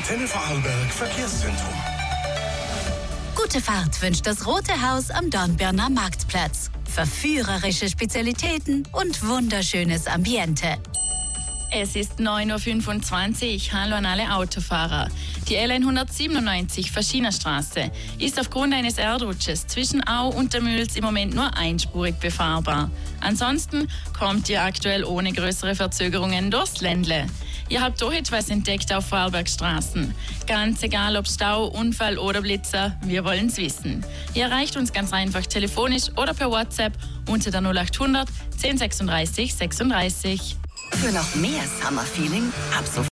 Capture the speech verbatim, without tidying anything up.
Antenne Vorarlberg Verkehrszentrum. Gute Fahrt wünscht das Rote Haus am Dornbirner Marktplatz. Verführerische Spezialitäten und wunderschönes Ambiente. Es ist neun Uhr fünfundzwanzig. Hallo an alle Autofahrer. Die L hundertsiebenundneunzig Faschinerstraße ist aufgrund eines Erdrutsches zwischen Au und der Mühls im Moment nur einspurig befahrbar. Ansonsten kommt ihr aktuell ohne größere Verzögerungen durchs Ländle. Ihr habt doch etwas entdeckt auf Vorarlbergstraßen. Ganz egal ob Stau, Unfall oder Blitzer, wir wollen's wissen. Ihr erreicht uns ganz einfach telefonisch oder per WhatsApp unter der null acht hundert zehn sechsunddreißig sechsunddreißig. Für noch mehr Summer-Feeling ab sofort.